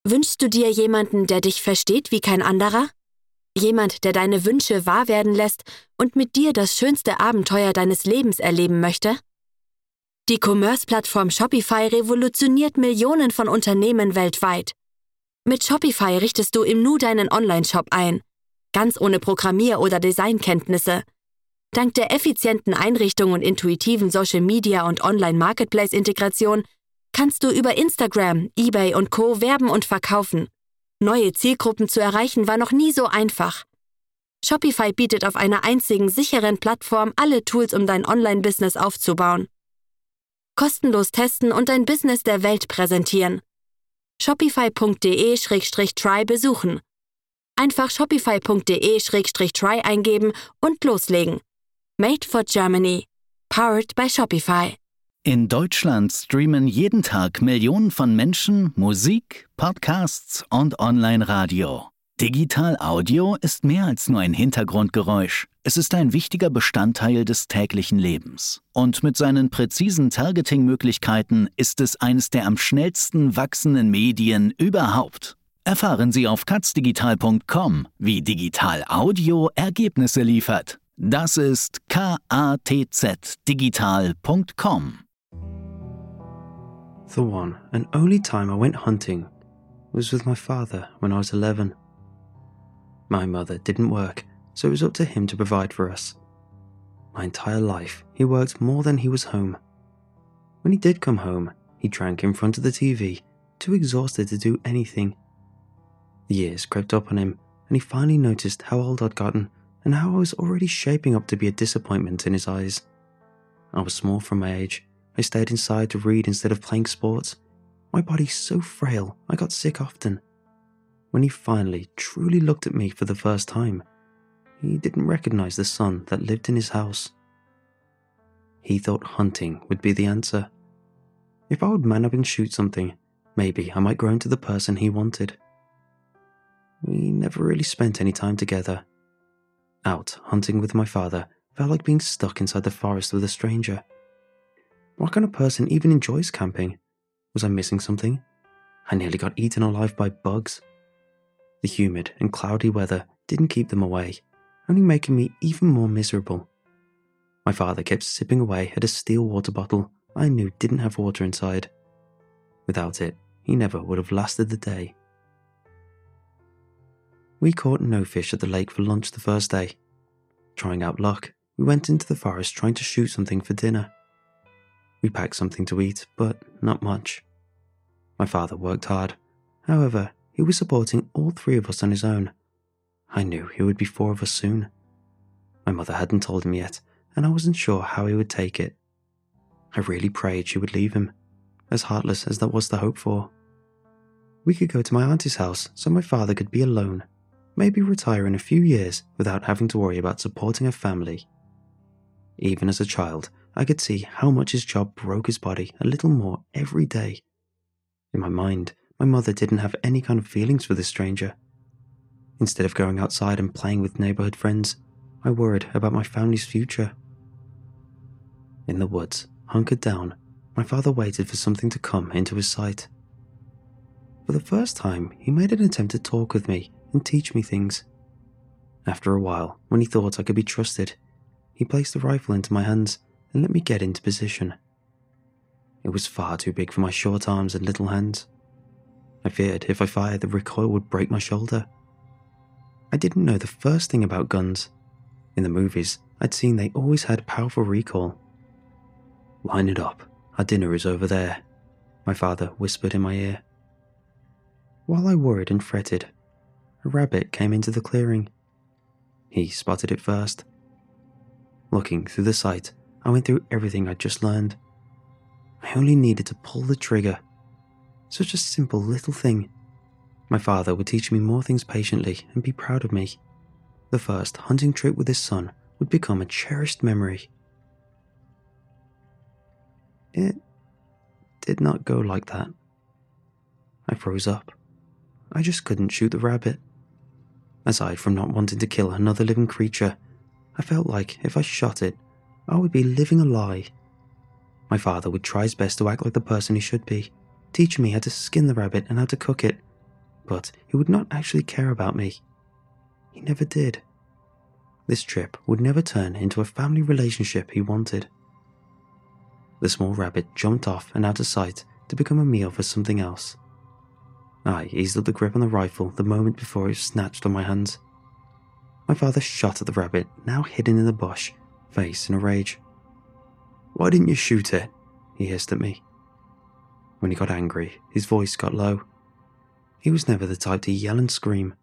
Wünschst du dir jemanden, der dich versteht wie kein anderer? Jemand, der deine Wünsche wahr werden lässt und mit dir das schönste Abenteuer deines Lebens erleben möchte? Die Commerce-Plattform Shopify revolutioniert Millionen von Unternehmen weltweit. Mit Shopify richtest du im Nu deinen Online-Shop ein, ganz ohne Programmier- oder Designkenntnisse. Dank der effizienten Einrichtung und intuitiven Social-Media- und Online-Marketplace-Integration kannst du über Instagram, eBay und Co. werben und verkaufen. Neue Zielgruppen zu erreichen war noch nie so einfach. Shopify bietet auf einer einzigen sicheren Plattform alle Tools, um dein Online-Business aufzubauen. Kostenlos testen und dein Business der Welt präsentieren. Shopify.de/try besuchen. Einfach shopify.de/try eingeben und loslegen. Made for Germany. Powered by Shopify. In Deutschland streamen jeden Tag Millionen von Menschen Musik, Podcasts und Online-Radio. Digital Audio ist mehr als nur ein Hintergrundgeräusch. Es ist ein wichtiger Bestandteil des täglichen Lebens. Und mit seinen präzisen Targeting-Möglichkeiten ist es eines der am schnellsten wachsenden Medien überhaupt. Erfahren Sie auf katzdigital.com, wie Digital Audio Ergebnisse liefert. Das ist katzdigital.com. The one and only time I went hunting was with my father when I was 11. My mother didn't work, so it was up to him to provide for us. My entire life, he worked more than he was home. When he did come home, he drank in front of the TV, too exhausted to do anything. The years crept up on him, and he finally noticed how old I'd gotten and how I was already shaping up to be a disappointment in his eyes. I was small for my age. I stayed inside to read instead of playing sports. My body's so frail, I got sick often. When he finally truly looked at me for the first time, he didn't recognize the son that lived in his house. He thought hunting would be the answer. If I would man up and shoot something, maybe I might grow into the person he wanted. We never really spent any time together. Out hunting with my father felt like being stuck inside the forest with a stranger. What kind of person even enjoys camping? Was I missing something? I nearly got eaten alive by bugs. The humid and cloudy weather didn't keep them away, only making me even more miserable. My father kept sipping away at a steel water bottle I knew didn't have water inside. Without it, he never would have lasted the day. We caught no fish at the lake for lunch the first day. Trying out luck, we went into the forest trying to shoot something for dinner. We packed something to eat, but not much. My father worked hard. However, he was supporting all three of us on his own. I knew he would be four of us soon. My mother hadn't told him yet, and I wasn't sure how he would take it. I really prayed she would leave him, as heartless as that was to hope for. We could go to my auntie's house so my father could be alone, maybe retire in a few years without having to worry about supporting a family. Even as a child, I could see how much his job broke his body a little more every day. In my mind, my mother didn't have any kind of feelings for this stranger. Instead of going outside and playing with neighborhood friends, I worried about my family's future. In the woods, hunkered down, my father waited for something to come into his sight. For the first time, he made an attempt to talk with me and teach me things. After a while, when he thought I could be trusted, he placed the rifle into my hands and let me get into position. It was far too big for my short arms and little hands. I feared if I fired, the recoil would break my shoulder. I didn't know the first thing about guns. In the movies, I'd seen they always had powerful recoil. "Line it up, our dinner is over there," my father whispered in my ear. While I worried and fretted, a rabbit came into the clearing. He spotted it first. Looking through the sight, I went through everything I'd just learned. I only needed to pull the trigger. Such a simple little thing. My father would teach me more things patiently and be proud of me. The first hunting trip with his son would become a cherished memory. It did not go like that. I froze up. I just couldn't shoot the rabbit. Aside from not wanting to kill another living creature, I felt like if I shot it, I would be living a lie. My father would try his best to act like the person he should be, teaching me how to skin the rabbit and how to cook it, but he would not actually care about me. He never did. This trip would never turn into a family relationship he wanted. The small rabbit jumped off and out of sight to become a meal for something else. I eased up the grip on the rifle the moment before it was snatched from my hands. My father shot at the rabbit, now hidden in the bush, face in a rage. "Why didn't you shoot it?" he hissed at me. When he got angry, his voice got low. He was never the type to yell and scream.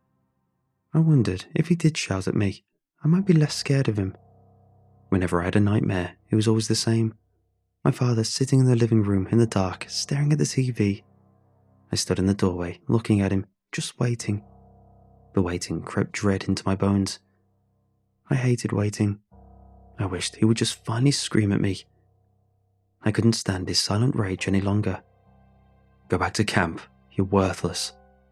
I wondered if he did shout at me, I might be less scared of him. Whenever I had a nightmare, it was always the same. My father sitting in the living room in the dark, staring at the TV. I stood in the doorway, looking at him, just waiting. The waiting crept dread into my bones. I hated waiting. I wished he would just finally scream at me. I couldn't stand his silent rage any longer. "Go back to camp. You're worthless."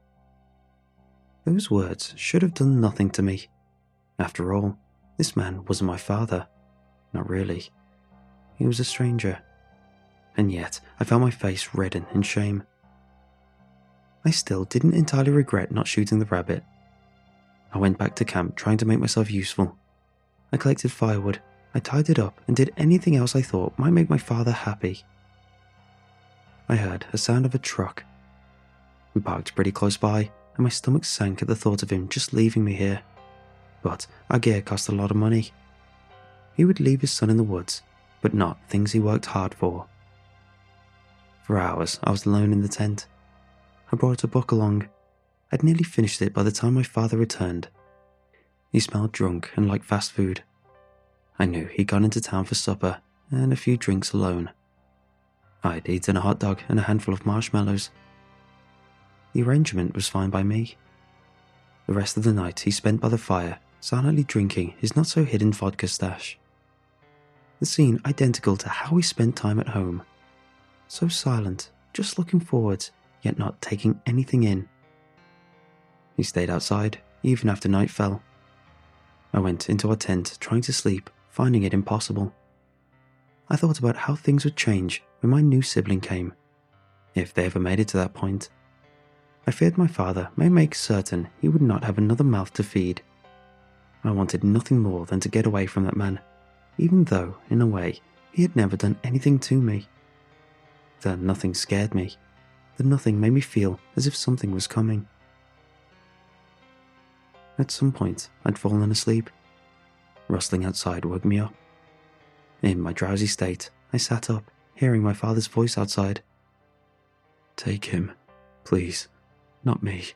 Those words should have done nothing to me. After all, this man wasn't my father. Not really. He was a stranger. And yet, I felt my face redden in shame. I still didn't entirely regret not shooting the rabbit. I went back to camp trying to make myself useful. I collected firewood, I tied it up, and did anything else I thought might make my father happy. I heard a sound of a truck. We parked pretty close by, and my stomach sank at the thought of him just leaving me here. But our gear cost a lot of money. He would leave his son in the woods, but not things he worked hard for. For hours, I was alone in the tent. I brought a book along. I'd nearly finished it by the time my father returned. He smelled drunk and liked fast food. I knew he'd gone into town for supper and a few drinks alone. I'd eaten a hot dog and a handful of marshmallows. The arrangement was fine by me. The rest of the night he spent by the fire, silently drinking his not-so-hidden vodka stash. The scene identical to how we spent time at home. So silent, just looking forwards, yet not taking anything in. He stayed outside, even after night fell. I went into our tent trying to sleep, finding it impossible. I thought about how things would change when my new sibling came, if they ever made it to that point. I feared my father may make certain he would not have another mouth to feed. I wanted nothing more than to get away from that man, even though, in a way, he had never done anything to me. The nothing scared me. The nothing made me feel as if something was coming. At some point, I'd fallen asleep. Rustling outside woke me up. In my drowsy state, I sat up, hearing my father's voice outside. "Take him, please, not me."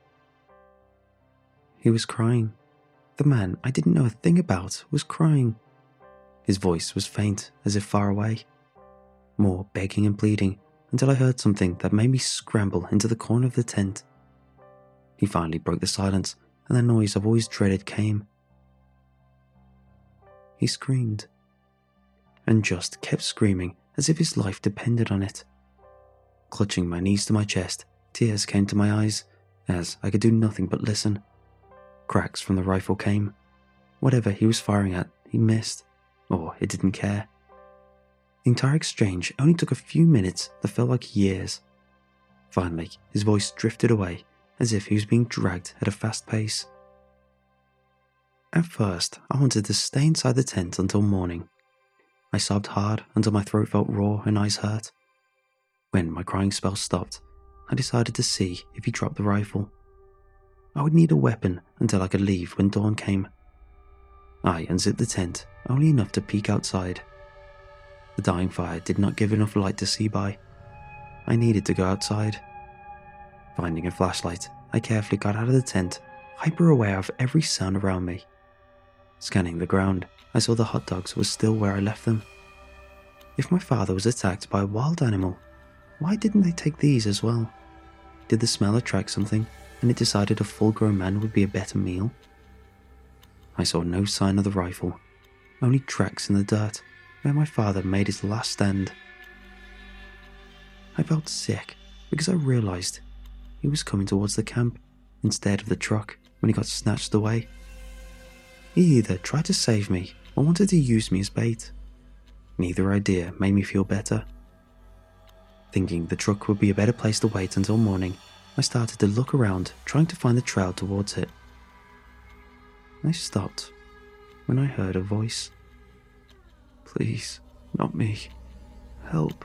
He was crying. The man I didn't know a thing about was crying. His voice was faint, as if far away. More begging and pleading, until I heard something that made me scramble into the corner of the tent. He finally broke the silence, and the noise I've always dreaded came. He screamed. And just kept screaming as if his life depended on it. Clutching my knees to my chest, tears came to my eyes, as I could do nothing but listen. Cracks from the rifle came. Whatever he was firing at, he missed, or it didn't care. The entire exchange only took a few minutes that felt like years. Finally, his voice drifted away, as if he was being dragged at a fast pace. At first, I wanted to stay inside the tent until morning. I sobbed hard until my throat felt raw and eyes hurt. When my crying spell stopped, I decided to see if he dropped the rifle. I would need a weapon until I could leave when dawn came. I unzipped the tent, only enough to peek outside. The dying fire did not give enough light to see by. I needed to go outside. Finding a flashlight, I carefully got out of the tent, hyper aware of every sound around me. Scanning the ground, I saw the hot dogs were still where I left them. If my father was attacked by a wild animal, why didn't they take these as well? Did the smell attract something, and it decided a full-grown man would be a better meal? I saw no sign of the rifle, only tracks in the dirt, where my father made his last stand. I felt sick, because I realized he was coming towards the camp, instead of the truck, when he got snatched away. He either tried to save me, or wanted to use me as bait. Neither idea made me feel better. Thinking the truck would be a better place to wait until morning, I started to look around, trying to find the trail towards it. I stopped when I heard a voice. "Please, not me. Help."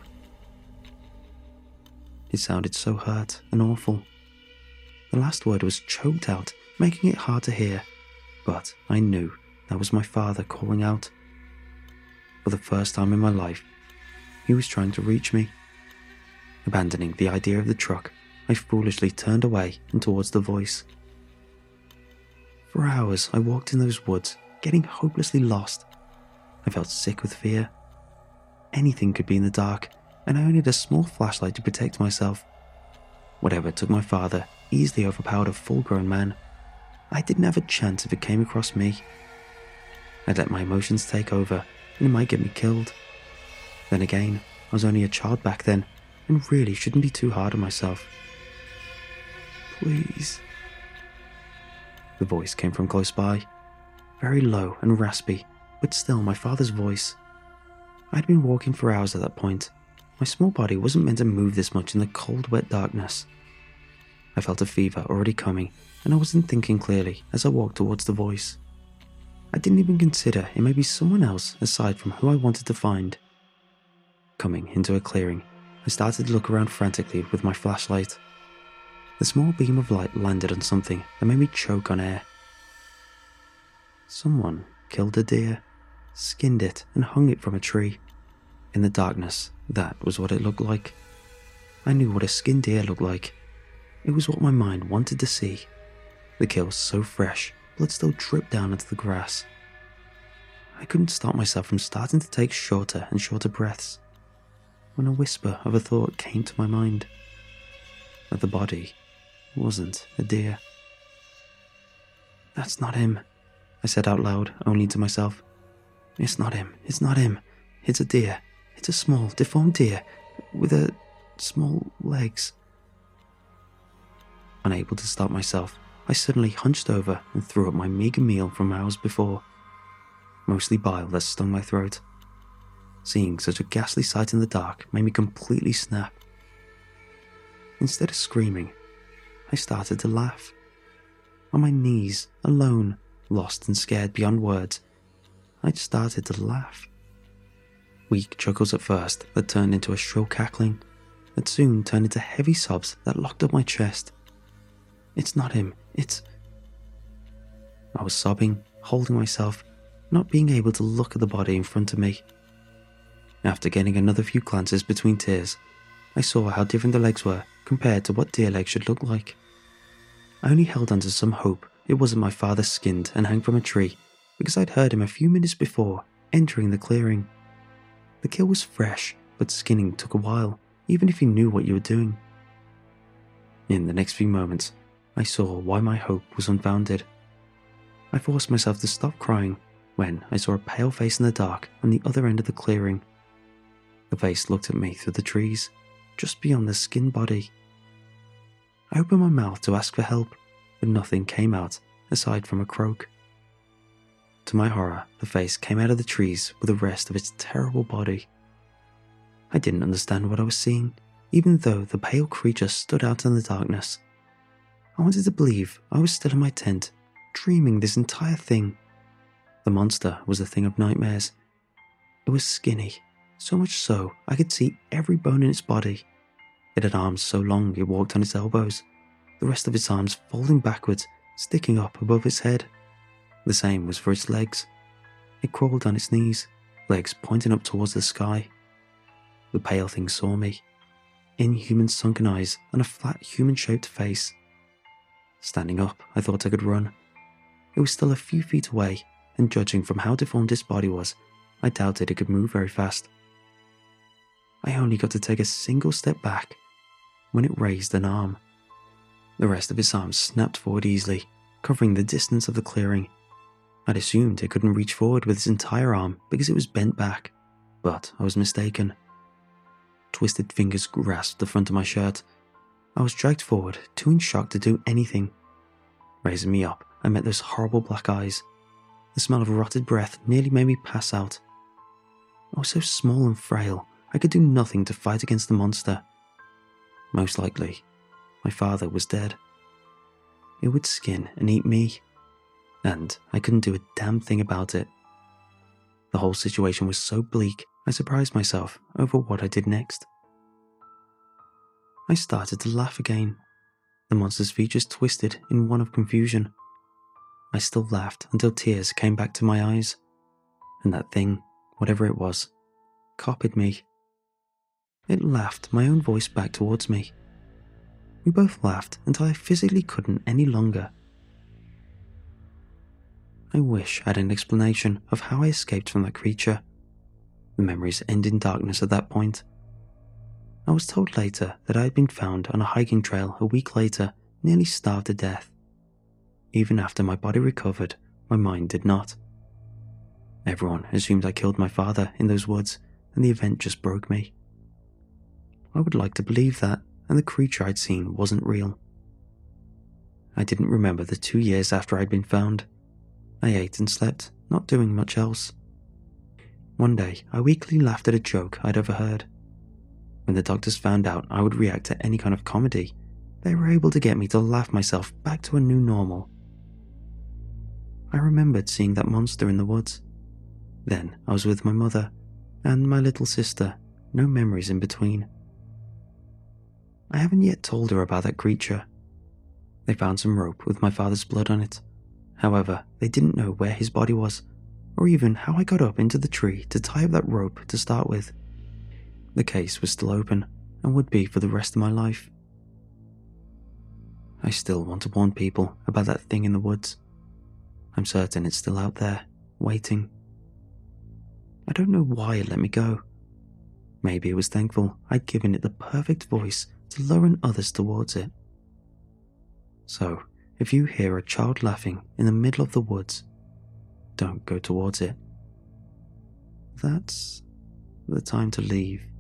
It sounded so hurt and awful. The last word was choked out, making it hard to hear, but I knew that was my father calling out. For the first time in my life, he was trying to reach me. Abandoning the idea of the truck, I foolishly turned away and towards the voice. For hours I walked in those woods, getting hopelessly lost. I felt sick with fear. Anything could be in the dark, and I only had a small flashlight to protect myself. Whatever took my father easily overpowered a full-grown man. I didn't have a chance if it came across me. I'd let my emotions take over, and it might get me killed. Then again, I was only a child back then, and really shouldn't be too hard on myself. "Please." The voice came from close by, very low and raspy, but still my father's voice. I'd been walking for hours at that point. My small body wasn't meant to move this much in the cold, wet darkness. I felt a fever already coming, and I wasn't thinking clearly as I walked towards the voice. I didn't even consider it may be someone else aside from who I wanted to find. Coming into a clearing, I started to look around frantically with my flashlight. The small beam of light landed on something that made me choke on air. Someone killed a deer, skinned it, and hung it from a tree. In the darkness, that was what it looked like. I knew what a skinned deer looked like. It was what my mind wanted to see. The kill was so fresh, blood still dripped down into the grass. I couldn't stop myself from starting to take shorter and shorter breaths, when a whisper of a thought came to my mind. That the body wasn't a deer. "That's not him," I said out loud, only to myself. "It's not him, it's not him. It's a deer. It's a small, deformed deer, with small legs." Unable to stop myself, I suddenly hunched over and threw up my meager meal from hours before. Mostly bile that stung my throat. Seeing such a ghastly sight in the dark made me completely snap. Instead of screaming, I started to laugh. On my knees, alone, lost and scared beyond words, I started to laugh. Weak chuckles at first that turned into a shrill cackling, that soon turned into heavy sobs that locked up my chest. "It's not him, it's..." I was sobbing, holding myself, not being able to look at the body in front of me. After getting another few glances between tears, I saw how different the legs were compared to what deer legs should look like. I only held on to some hope it wasn't my father skinned and hung from a tree, because I'd heard him a few minutes before entering the clearing. The kill was fresh, but skinning took a while, even if you knew what you were doing. In the next few moments, I saw why my hope was unfounded. I forced myself to stop crying when I saw a pale face in the dark on the other end of the clearing. The face looked at me through the trees, just beyond the skinned body. I opened my mouth to ask for help, but nothing came out aside from a croak. To my horror, the face came out of the trees with the rest of its terrible body. I didn't understand what I was seeing, even though the pale creature stood out in the darkness. I wanted to believe I was still in my tent, dreaming this entire thing. The monster was a thing of nightmares. It was skinny, so much so I could see every bone in its body. It had arms so long it walked on its elbows, the rest of its arms folding backwards, sticking up above its head. The same was for its legs. It crawled on its knees, legs pointing up towards the sky. The pale thing saw me, inhuman sunken eyes and a flat human-shaped face. Standing up, I thought I could run. It was still a few feet away, and judging from how deformed its body was, I doubted it could move very fast. I only got to take a single step back when it raised an arm. The rest of its arms snapped forward easily, covering the distance of the clearing. I'd assumed it couldn't reach forward with its entire arm because it was bent back, but I was mistaken. Twisted fingers grasped the front of my shirt. I was dragged forward, too in shock to do anything. Raising me up, I met those horrible black eyes. The smell of rotted breath nearly made me pass out. I was so small and frail, I could do nothing to fight against the monster. Most likely, my father was dead. It would skin and eat me, and I couldn't do a damn thing about it. The whole situation was so bleak, I surprised myself over what I did next. I started to laugh again. The monster's features twisted in one of confusion. I still laughed until tears came back to my eyes, and that thing, whatever it was, copied me. It laughed my own voice back towards me. We both laughed until I physically couldn't any longer. I wish I had an explanation of how I escaped from that creature. The memories end in darkness at that point. I was told later that I had been found on a hiking trail a week later, nearly starved to death. Even after my body recovered, my mind did not. Everyone assumed I killed my father in those woods, and the event just broke me. I would like to believe that, and the creature I'd seen wasn't real. I didn't remember the 2 years after I'd been found. I ate and slept, not doing much else. One day, I weakly laughed at a joke I'd overheard. When the doctors found out I would react to any kind of comedy, they were able to get me to laugh myself back to a new normal. I remembered seeing that monster in the woods. Then I was with my mother and my little sister, no memories in between. I haven't yet told her about that creature. They found some rope with my father's blood on it. However, they didn't know where his body was, or even how I got up into the tree to tie up that rope to start with. The case was still open, and would be for the rest of my life. I still want to warn people about that thing in the woods. I'm certain it's still out there, waiting. I don't know why it let me go. Maybe it was thankful I'd given it the perfect voice to lure in others towards it. So, if you hear a child laughing in the middle of the woods, don't go towards it. That's the time to leave.